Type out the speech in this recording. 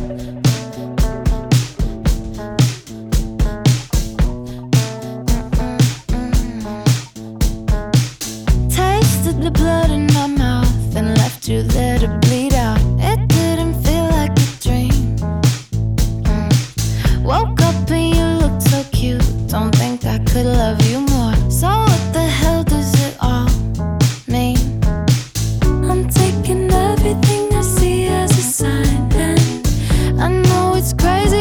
Tasted the blood in my mouth and left you there to bleed out. It didn't feel like a dream. Woke up and you looked so cute. Don't think I could love you more. So what the hell does it all mean? I'm taking everything I see as a sign, and I know it's crazy.